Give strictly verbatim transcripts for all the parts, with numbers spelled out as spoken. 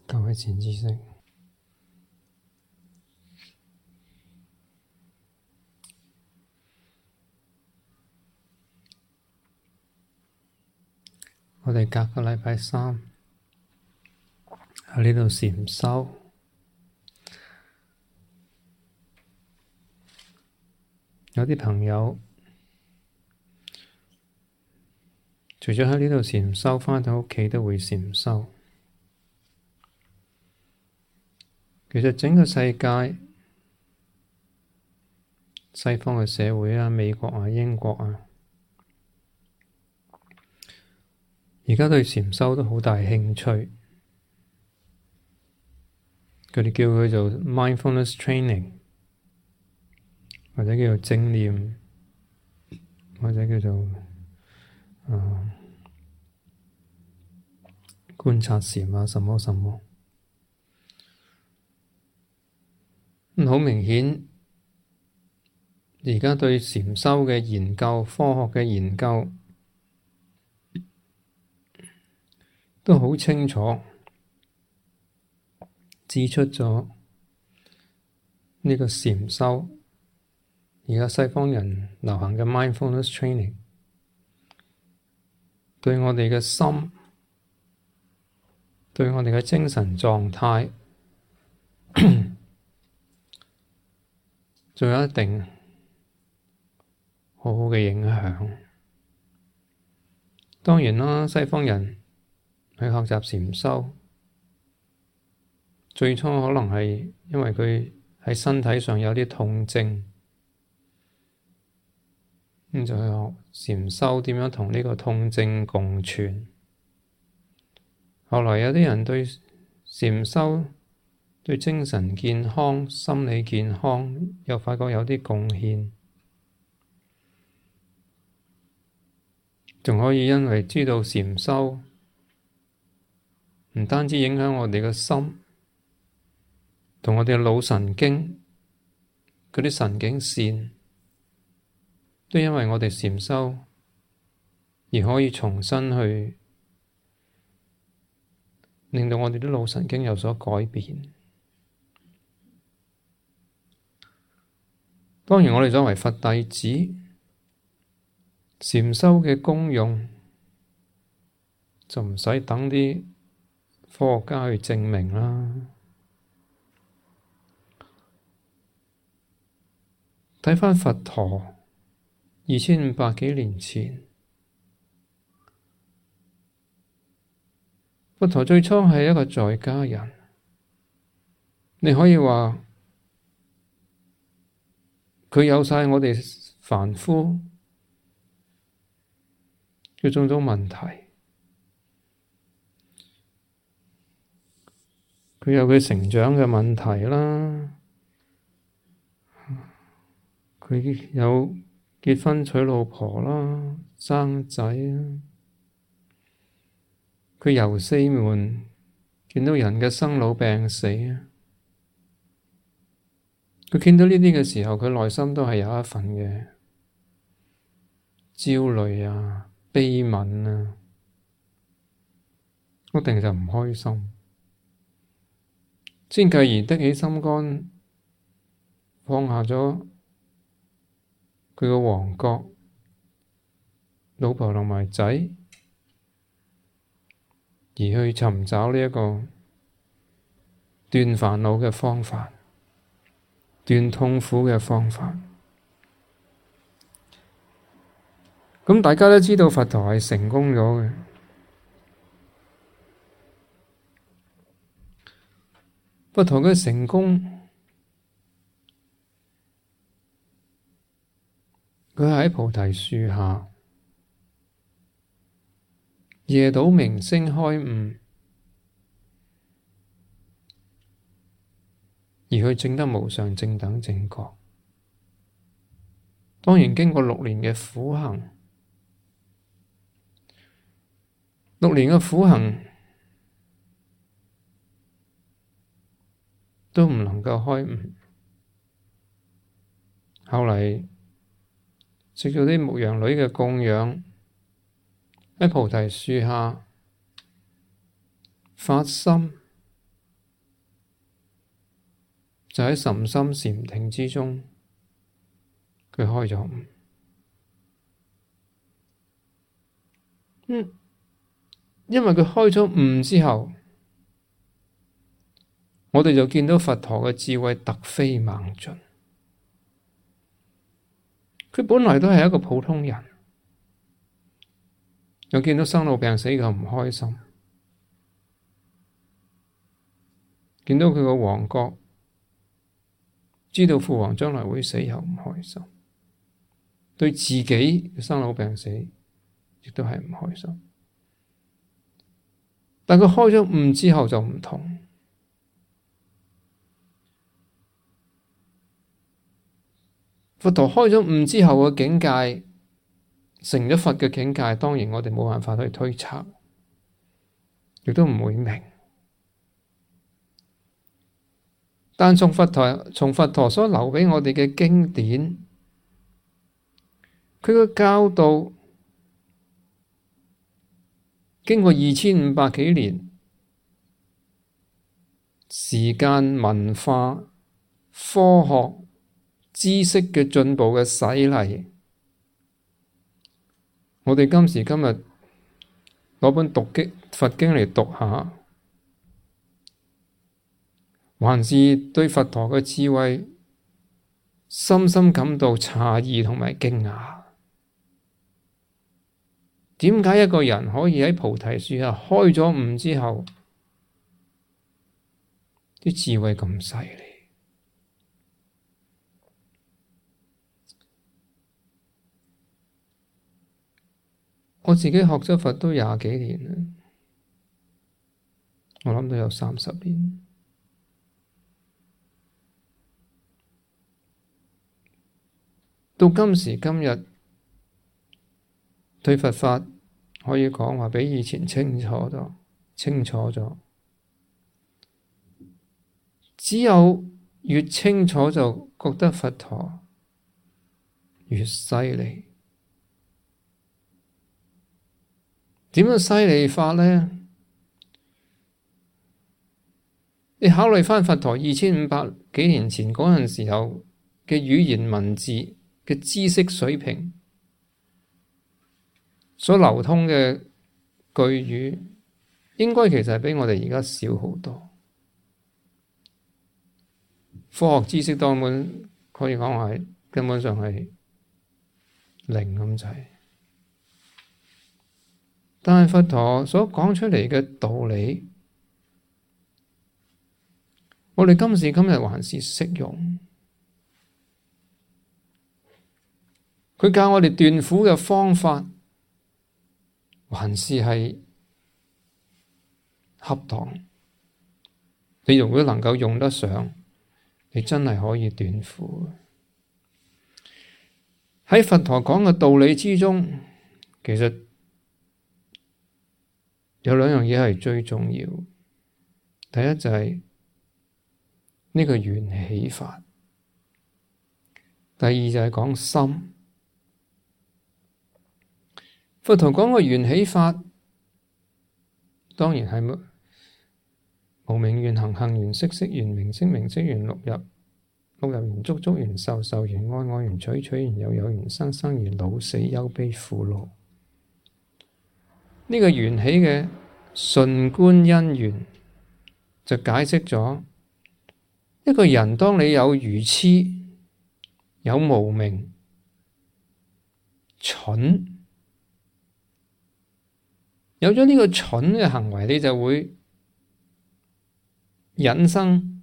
各位前知識，我哋隔個禮拜三喺呢度禪修，有啲朋友除咗喺呢度禪修，返到屋企都會禪修。其實整個世界，西方嘅社會啊，美國啊、英國啊，而家對禪修都好大興趣。佢哋叫佢做 mindfulness training，或者叫做正念，或者叫做、呃、觀察禪啊，什麼什麼。咁好明顯，而家對禪修嘅研究、科學嘅研究都好清楚指出咗呢個禪修，而家西方人流行嘅 mindfulness training 對我哋嘅心、對我哋嘅精神狀態仲有一定好好嘅影響。當然啦，西方人去學習禪修，最初可能係因為佢喺身體上有啲痛症，咁就去學禪修點樣同呢個痛症共存。後來有啲人對禪修對精神健康、心理健康又發覺有啲貢獻，仲可以因為知道禪修唔單止影響我哋嘅心，同我哋嘅腦神經嗰啲神經線，都因為我哋禪修而可以重新去令到我哋啲腦神經有所改變。當然，我哋作為佛弟子，禪修嘅功用就唔使等啲科學家去證明啦。睇返佛陀二千五百幾年前，佛陀最初係一個在家人，你可以話佢有晒我哋凡夫嘅種種問題，佢有佢成長嘅問題啦，佢有結婚娶老婆啦，生仔啦，佢遊四門，見到人嘅生老病死啊，佢見到呢啲嘅時候，佢內心都係有一份嘅焦慮啊、悲憫啊，一定就唔開心。先繼而得起心肝，放下咗佢個王國、老婆同埋仔，而去尋找呢一個斷煩惱嘅方法、斷痛苦嘅方法。咁大家都知道佛陀係成功咗嘅。佛陀嘅成功，佢喺菩提樹下，夜睹明星開悟，而佢證得無上正等正覺。當然經過六年嘅苦行，六年嘅苦行都唔能夠開悟。後嚟食咗啲牧羊女嘅供養，喺菩提樹下發心就喺甚深禪定之中，佢開咗悟。嗯，因為佢開咗悟之後，我哋就見到佛陀嘅智慧突飛猛進。佢本來都係一個普通人，又見到生老病死嘅唔開心，見到佢個王國，知道父王將來會死又唔開心，對自己嘅生老病死亦都係唔開心。但佢開咗悟之後就唔同。佛陀開咗悟之後嘅境界，成咗佛嘅境界，當然我哋冇辦法去推測，亦都唔會明。但從佛陀從佛陀所留畀我哋嘅經典，佢嘅教導經過二千五百幾年時間、文化、科學、知識嘅進步嘅洗禮，我哋今時今日攞本讀經佛經嚟讀下，還是對佛陀嘅智慧深深感到詫異同埋驚訝。點解一個人可以喺菩提樹下開咗悟之後，啲智慧咁犀利？我自己學咗佛都廿幾年啦，我諗都有三十年。到今時今日，對佛法可以講話比以前清楚咗，清楚咗。只有越清楚就覺得佛陀越犀利。點樣犀利法呢？你考慮返佛陀二千五百幾年前嗰陣時候嘅語言文字嘅知識水平，所流通嘅句語，應該其實係比我哋而家少好多。科學知識當本可以講話係根本上係零咁滯。但係佛陀所講出嚟嘅道理，我哋今時今日還是適用。佢教我哋斷苦嘅方法，還是係恰當。你如果能夠用得上，你真係可以斷苦。喺佛陀講嘅道理之中，其實有兩樣嘢係最重要。第一就係呢個緣起法，第二就係講心。佛陀講個緣起法，當然係無明緣行，行緣識，識緣名色，名色緣六入，六入緣觸，觸緣受，受緣愛，愛緣取，取緣有，有緣生，生緣老死憂悲苦惱。呢個緣起嘅順觀因緣，就解釋咗一個人，當你有愚痴、有無明、蠢，有咗呢個蠢嘅行為，你就會引生，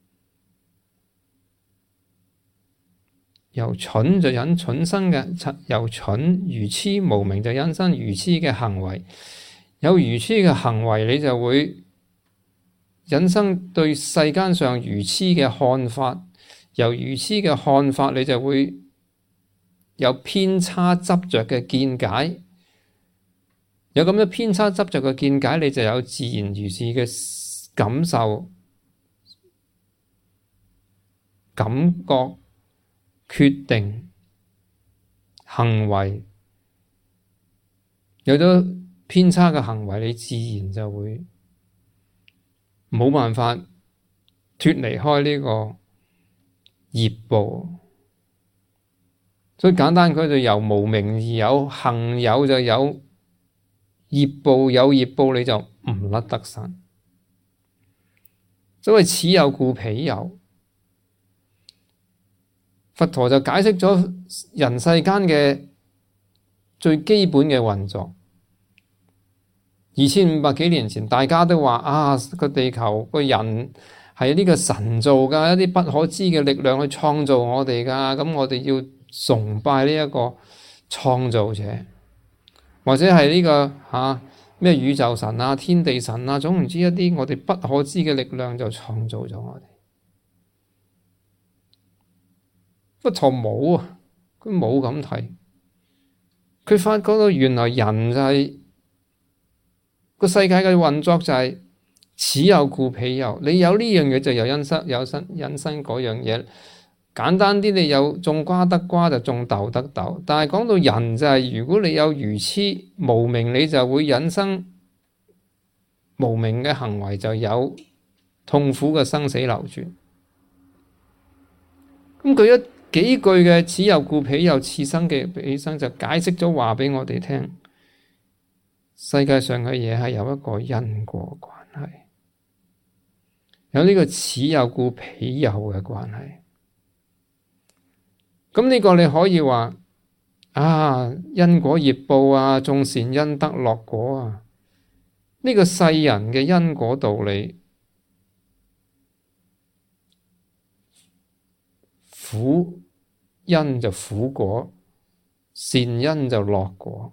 由蠢就引蠢生嘅，由蠢愚痴無明就引生愚痴嘅行為，有愚痴嘅行為，你就會引生對世間上愚痴嘅看法，由愚痴嘅看法，你就會有偏差執着嘅見解，有咁樣偏差執着嘅見解，你就有自然如是嘅感受、感覺、決定、行為，有咗偏差嘅行為，你自然就會冇辦法脫離開呢個業報。所以簡單，佢就由無明而有，行有就有業報，有業報你就唔甩得身。所謂此有故彼有，佛陀就解釋咗人世間嘅最基本嘅運作。二千五百幾年前，大家都話啊，個地球個人係呢個神造噶，一啲不可知嘅力量去創造我哋噶，咁我哋要崇拜呢一個創造者，或者係呢、這個吓咩、啊、宇宙神啊、天地神啊，總唔知一啲我哋不可知嘅力量就創造咗我哋。佛陀冇啊，佢冇咁睇，佢發覺到原來人就係、是、個世界嘅運作就係此有故彼有，你有呢樣嘢就有因生有生引申嗰樣嘢。簡單啲，你有種瓜得瓜就種豆得豆，但係講到人就係、是、如果你有愚癡無明，你就會引生無明嘅行為，就有痛苦嘅生死流轉。咁佢一幾句嘅此有故彼有，此生嘅彼生，就解釋咗話俾我哋聽，世界上嘅嘢係有一個因果關係，有呢個此有故彼有嘅關係。咁呢個你可以話啊，因果業報啊，種善因得樂果啊，呢個世人嘅因果道理，苦因就苦果，善因就樂果。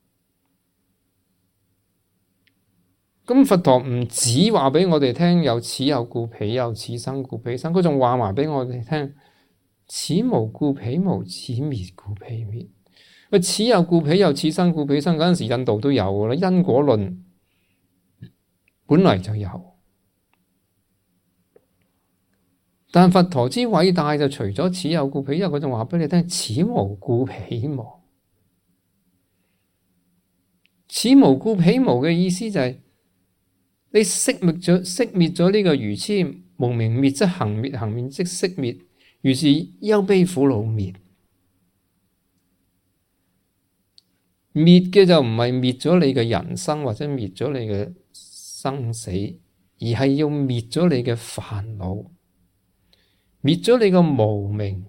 咁佛陀唔止話俾我哋聽有此有故彼有，此生故彼生，佢仲話埋俾我哋聽，此無故彼無，此滅故彼滅。喂，此有故彼有，此生故彼生，嗰陣時印度都有㗎啦，因果論本來就有。但佛陀之偉大就除咗此有故彼有，佢仲話俾你聽，此無故彼無。此無故彼無嘅意思就係、是、你熄滅咗熄滅咗呢個愚癡，無明滅則行滅，行滅即熄滅，於是憂悲苦惱滅。滅嘅就唔係滅咗你嘅人生或者滅咗你嘅生死，而係要滅咗你嘅煩惱，滅咗你個無明。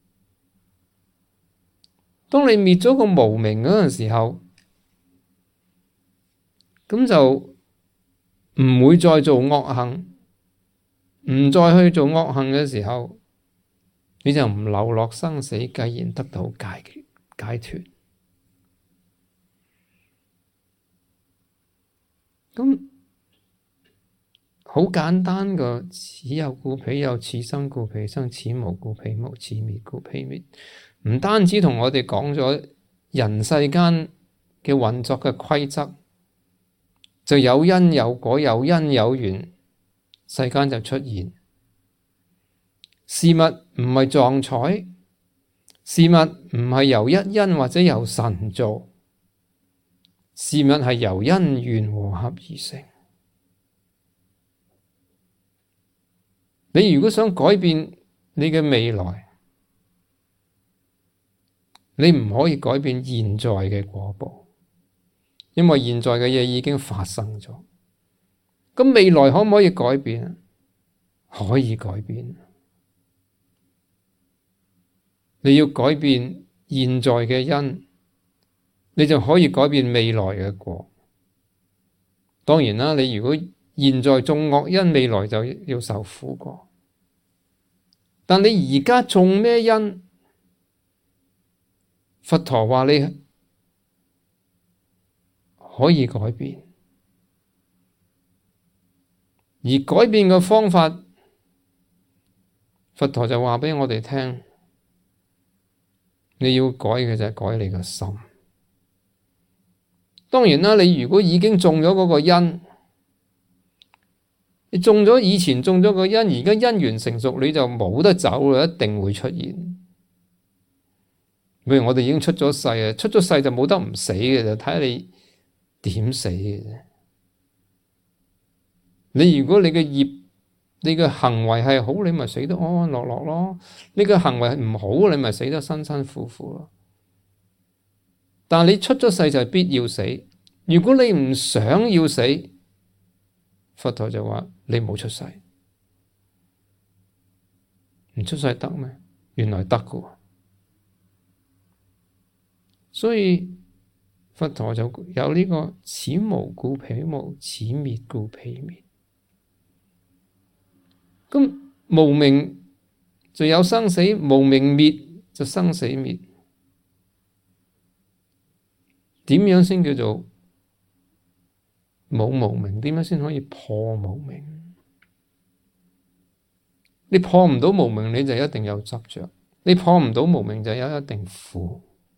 當你滅咗個無明嗰陣時候，咁就唔會再做惡行，唔再去做惡行嘅時候，你就唔流落生死，繼然得到解解脫。咁好簡單個，此有故彼有，此生故彼生，此無故彼無，此滅故彼滅。唔單止同我哋講咗人世間嘅運作嘅規則，就有因有果，有因有緣，世間就出現。事物唔係撞彩，事物唔係由一因或者由神做，事物係由因緣和合而成。你如果想改變你嘅未來，你唔可以改變現在嘅果報，因為現在嘅嘢已經發生咗。咁未來可唔可以改變？可以改變。你要改變現在嘅因，你就可以改變未來嘅果。當然啦，你如果現在種惡因，未來就要受苦果。但你而家種咩因？佛陀話你可以改變，而改變嘅方法，佛陀就話畀我哋聽，你要改嘅就係改你個心。當然啦，你如果已經種咗嗰個因，你種咗以前種咗個因，而家因緣成熟，你就冇得走啦，一定會出現。譬如我哋已經出咗世啊，出咗世就冇得唔死嘅，就睇下你點死嘅啫。你如果你嘅業你嘅行為係好，你咪死得安安樂樂咯；你嘅行為唔好，你咪死得辛辛苦苦咯。但係你出咗世就係必要死。如果你唔想要死，佛陀就話你冇出世，唔出世得咩？原來得㗎。所以佛陀就有呢個此無故彼無，此滅故彼滅。咁無明就有生死，無明滅就生死滅。點樣先叫做冇無明？點樣先可以破無明？你破唔到無明，你就一定有執着；你破唔到無明，就有一定苦。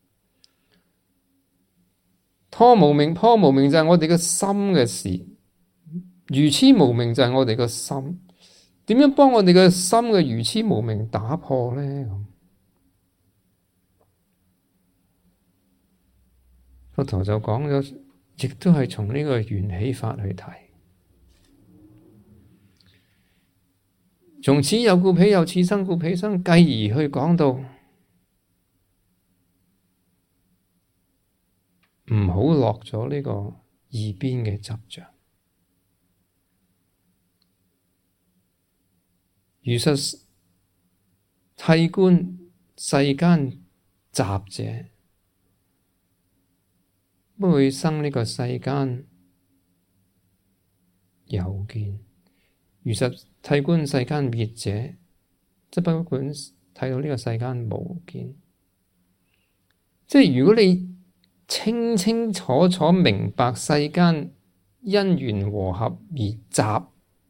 破無明，破無明就係我哋嘅心嘅事；愚痴無明就係我哋嘅心。點樣幫我哋嘅心嘅愚痴無明打破呢？佛陀就講咗，亦都係從呢個緣起法去睇。從此有故彼有，此生故彼生，繼而去講到唔好落咗呢個二邊嘅執着。如實諦觀世間雜者，不會生呢個世間有見；如實諦觀世間滅者，則不管睇到呢個世間無見。即係如果你清清楚楚明白世間因緣和合而雜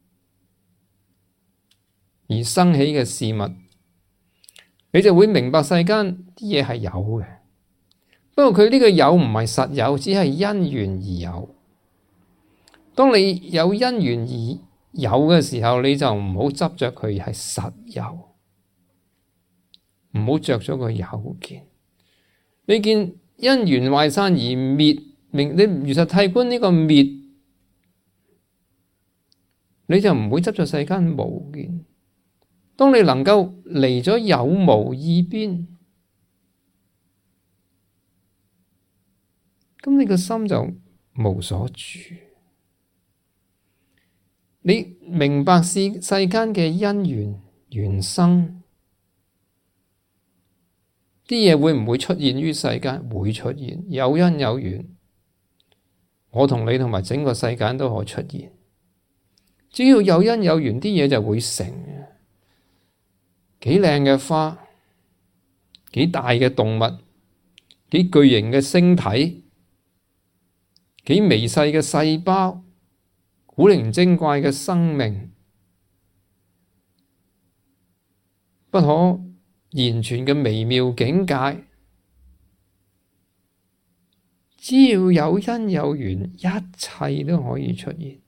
而生起嘅事物，你就會明白世間啲嘢係有嘅。不過佢呢個有唔係實有，只係因緣而有。當你有因緣而有嘅時候，你就唔好執着佢係實有，唔好着咗個有見。你見因緣壞散而滅，明你如實諦觀呢個滅，你就唔會執着世間無見。當你能夠離咗有無二邊，咁你個心就無所住。你明白世世間嘅因緣緣生，啲嘢會唔會出現於世間？會出現，有因有緣。我同你同埋整個世界都可以出現。只要有因有緣，啲嘢就會成。幾靚嘅花，幾大嘅動物，幾巨型嘅星體，幾微細嘅細胞，古靈精怪嘅生命，不可言傳嘅微妙境界，只要有因有緣，一切都可以出現。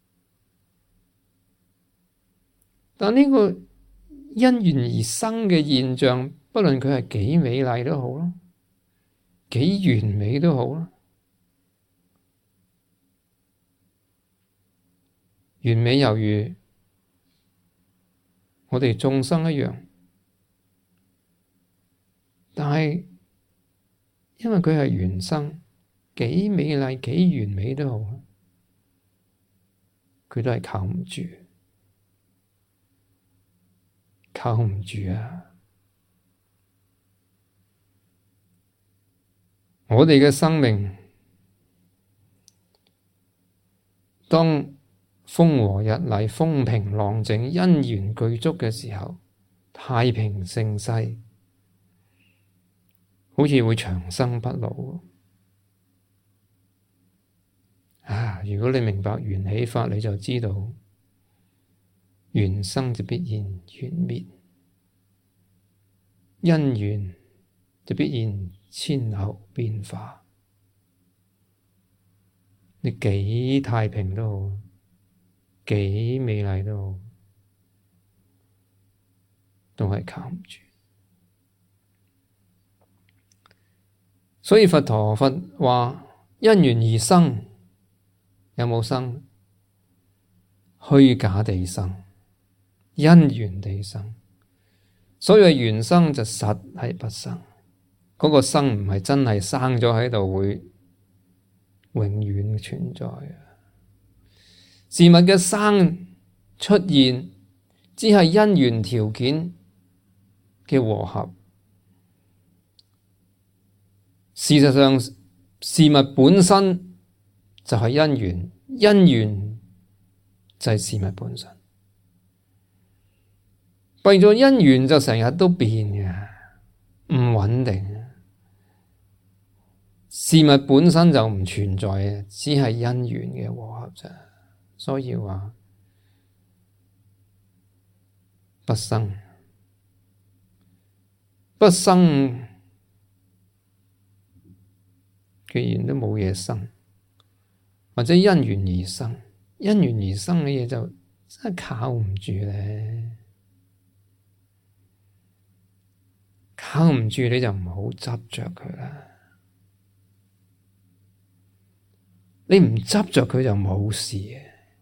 但呢個因緣而生嘅現象，不論佢係幾美麗都好咯，幾完美都好咯，完美猶如我哋眾生一樣，但係因為佢係緣生，幾美麗幾完美都好，佢都係靠唔住。靠唔住啊！我哋嘅生命，當風和日麗、風平浪靜、因緣具足嘅時候，太平盛世，好似會長生不老啊！如果你明白緣起法，你就知道。緣生就必然緣滅，因緣就必然千候變化。你幾太平都好，幾美麗都好，都係靠唔住。所以佛陀佛話因緣而生，有冇生？虛假地生。 因緣地生。所謂緣生就實係不生，嗰、那個生唔係真係生咗喺度會永遠存在嘅。事物嘅生出現，只係因緣條件嘅和合。事實上，事物本身就係因緣，因緣就係事物本身。為咗因緣就成日都變嘅，唔穩定嘅。事物本身就唔存在嘅，只係因緣嘅和合啫。所以話不生，不生，既然都冇嘢生，或者因緣而生，因緣而生嘅嘢就真係靠唔住咧。靠唔住你就唔好執着佢啦，你唔執着佢就冇事嘅。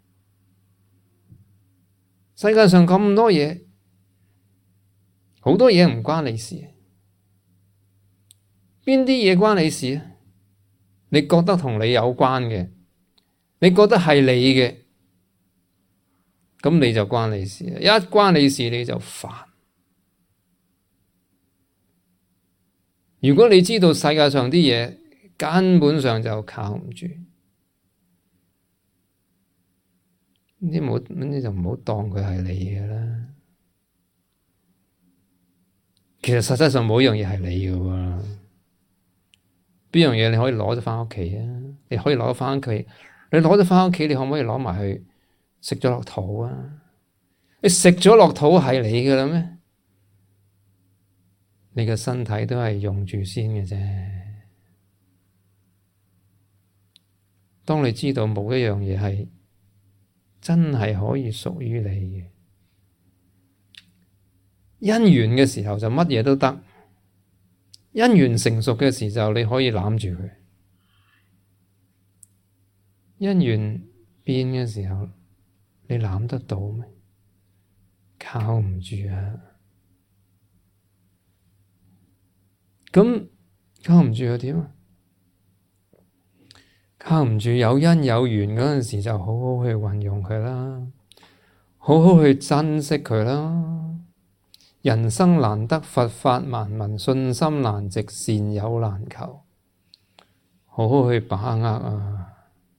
世界上咁多嘢，好多嘢唔關你事，邊啲嘢關你事啊？你覺得同你有關嘅，你覺得係你嘅，咁你就關你事，一關你事你就煩。如果你知道世界上啲嘢根本上就靠唔住，你冇，你就唔好當佢係你嘅啦。其實實際上冇一樣嘢係你嘅喎，邊樣嘢你可以攞咗返屋企啊？你可以攞咗返屋企，你攞咗返屋企，你可唔可以攞埋去食咗落肚啊？你食咗落肚係你嘅啦咩？你嘅身體都係用住先嘅啫。當你知道冇一樣嘢係真係可以屬於你嘅，因緣嘅時候就乜嘢都得。因緣成熟嘅時候，你可以攬住佢；因緣變嘅時候，你攬得到咩？靠唔住啊！咁靠唔住又點啊？靠唔住有因有緣嗰陣時，就好好去運用佢啦，好好去珍惜佢啦。人生難得，佛法難聞，信心難值，善友難求，好好去把握啊！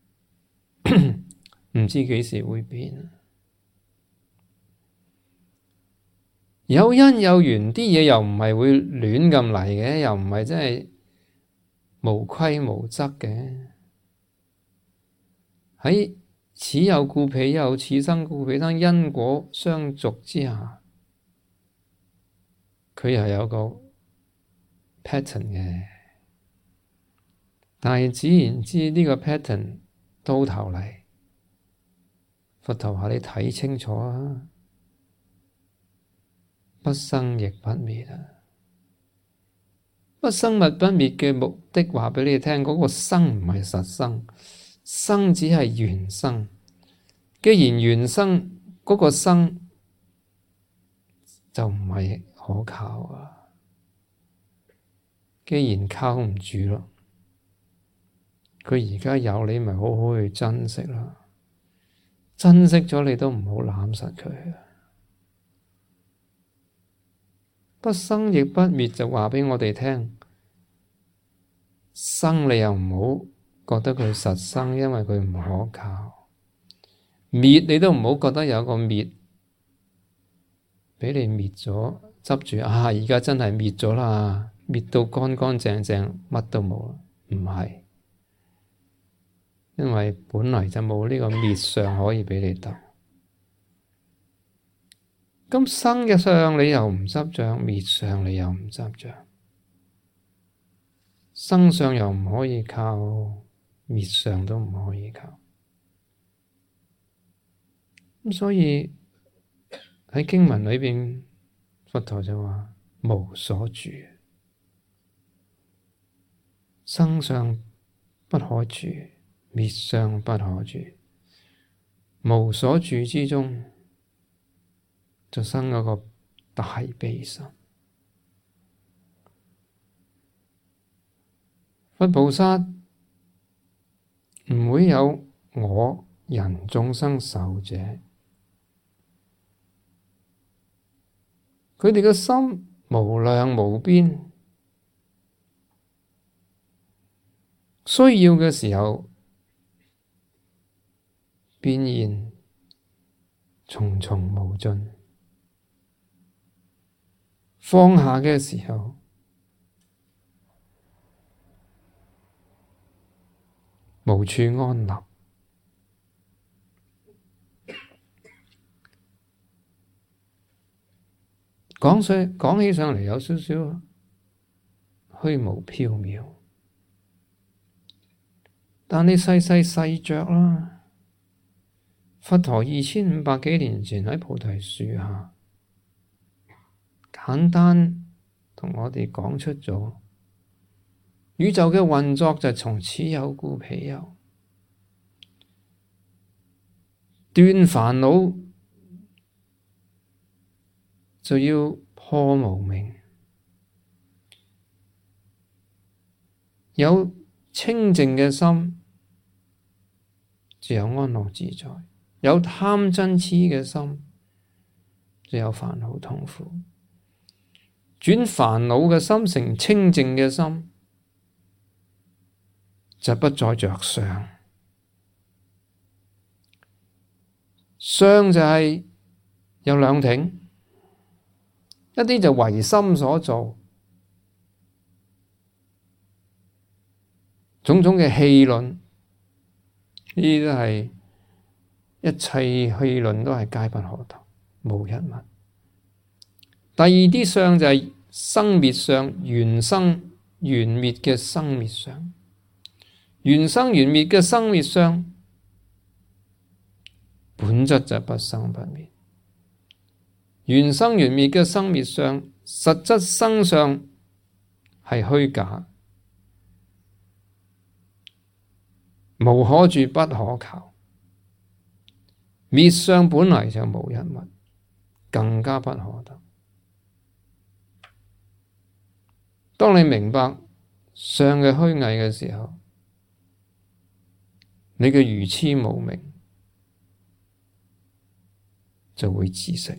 唔知幾時會變。有因有緣，啲嘢又唔係會亂咁嚟嘅，又唔係真係無規無則嘅。喺此有故彼有，此生故彼生，因果相續之下，佢又有個 pattern 嘅。但係只言之呢個 pattern 到頭嚟，佛陀話你睇清楚啊！不生亦不滅啊！不生亦不滅嘅目的話畀你聽，嗰個生唔係實生，生只係緣生。既然緣生，嗰個生就唔係可靠啊！既然靠唔住咯，佢而家有你，咪好好去珍惜啦。珍惜咗你都唔好攬實佢啊！不生亦不滅就話畀我哋聽，生你又唔好覺得佢實生，因為佢唔可靠；滅你都唔好覺得有個滅畀你滅咗，執住啊！而家真係滅咗啦，滅到乾乾淨淨，乜都冇啦，唔係，因為本來就冇呢個滅相可以畀你得。咁生嘅相你又唔執着，滅相你又唔執着，生相又唔可以靠，滅相都唔可以靠。咁所以喺經文裏邊，佛陀就話無所住，生相不可住，滅相不可住，無所住之中。 就生嗰個大悲心。佛菩薩唔會有我人眾生壽者，佢哋嘅心無量無邊，需要嘅時候變現重重無盡，放下嘅時候無處安立。講上講起上嚟有少少虛無縹緲，但你細細細着啦，佛陀二千五百幾年前喺菩提樹下，簡單同我哋講出咗宇宙嘅運作就從此有故彼有，斷煩惱就要破無明，有清淨嘅心就有安樂自在，有貪嗔癡嘅心就有煩惱痛苦。轉煩惱嘅心成清淨嘅心，就不再着相。相就係有兩挺，一啲就唯心所造，種種嘅戲論，呢啲都係一切戲論都係皆不可得，無一物。第二啲相就係生滅相，緣生緣滅嘅生滅相，緣生緣滅嘅生滅相，本質就不生不滅。緣生緣滅嘅生滅相，實質生相係虛假，無可住不可求。滅相本嚟就無一物，更加不可得。當你明白相嘅虛偽嘅時候，你嘅愚癡無明就會自息。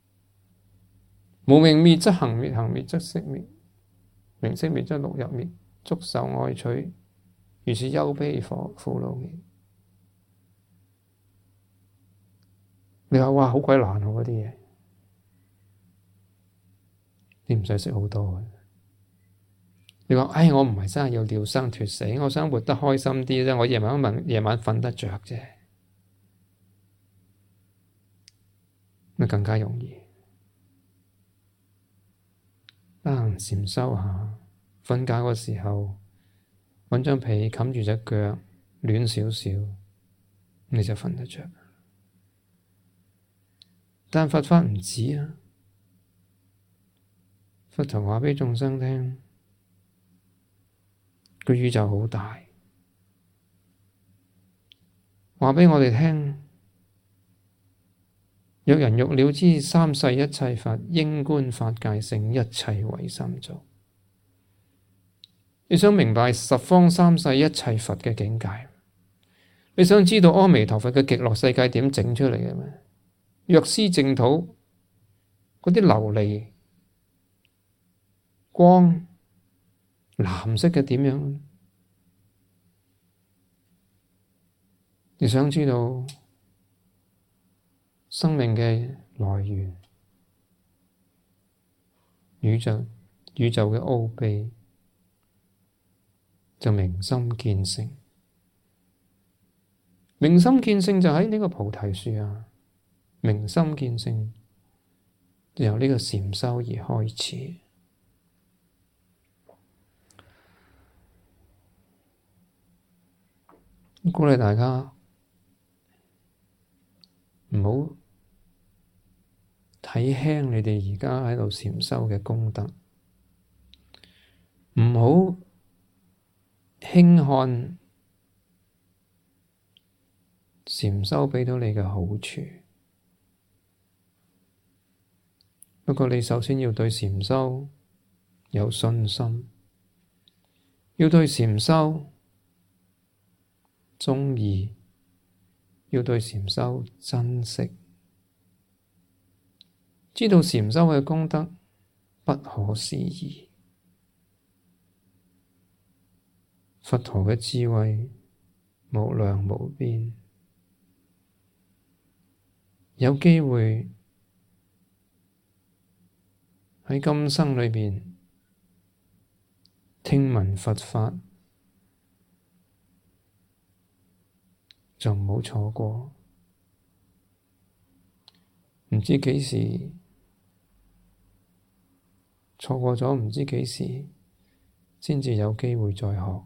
無明滅則行滅，行滅則識滅，名色滅則六入滅，觸受愛取，如是憂悲火苦惱滅。你話哇好鬼難喎嗰啲嘢，你唔使識好多嘅。你話唉，我唔係真係要了生脫死，我想活得開心啲啫，我夜晚瞓夜晚瞓得着啫，咪更加容易。得閒禪修下，瞓覺嘅時候搵張被冚住隻腳，暖少少，你就瞓得着。但佛法唔止啊，佛陀話畀眾生聽，個宇宙好大，話畀我哋聽，若人欲了知三世一切法，應觀法界性，一切唯心造。你想明白十方三世一切佛嘅境界？你想知道阿彌陀佛嘅極樂世界點整出嚟嘅咩？藥師淨土嗰啲琉璃光藍色嘅點樣？你想知道生命嘅來源、宇宙宇宙嘅奧秘，就明心見性。明心見性就喺呢個菩提樹啊！明心見性就由呢個禪修而開始。鼓勵大家唔好睇輕你哋而家喺度禪修嘅功德，唔好輕看禪修畀到你嘅好處。 不過你首先要對禪修有信心，要對禪修鍾意，要對禪修珍惜，知道禪修嘅功德不可思議，佛陀嘅智慧無量無邊，有機會喺今生裏邊聽聞佛法，就唔好錯過。唔知幾時錯過咗，唔知幾時先至有機會再學。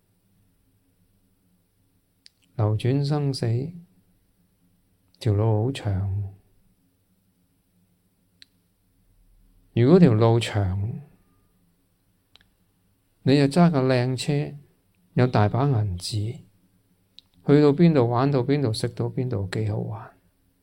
流轉生死條路好長，如果條路長，你又揸架靚車，有大把銀紙，去到邊度玩到邊度，食到邊度，幾好玩。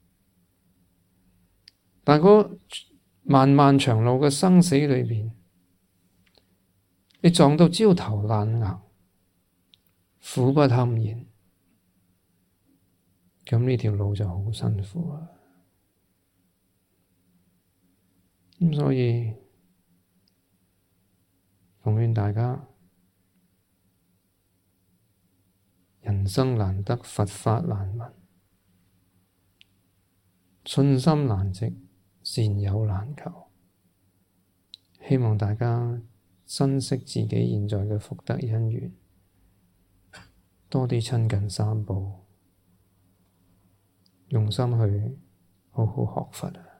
但嗰漫漫長路嘅生死裏邊，你撞到焦頭爛額，苦不堪言，咁呢條路就好辛苦啊！咁所以奉勸大家，人生難得，佛法難聞，信心難值，善友難求。希望大家珍惜自己現在嘅福德因緣，多啲親近三寶，用心去好好學佛啊！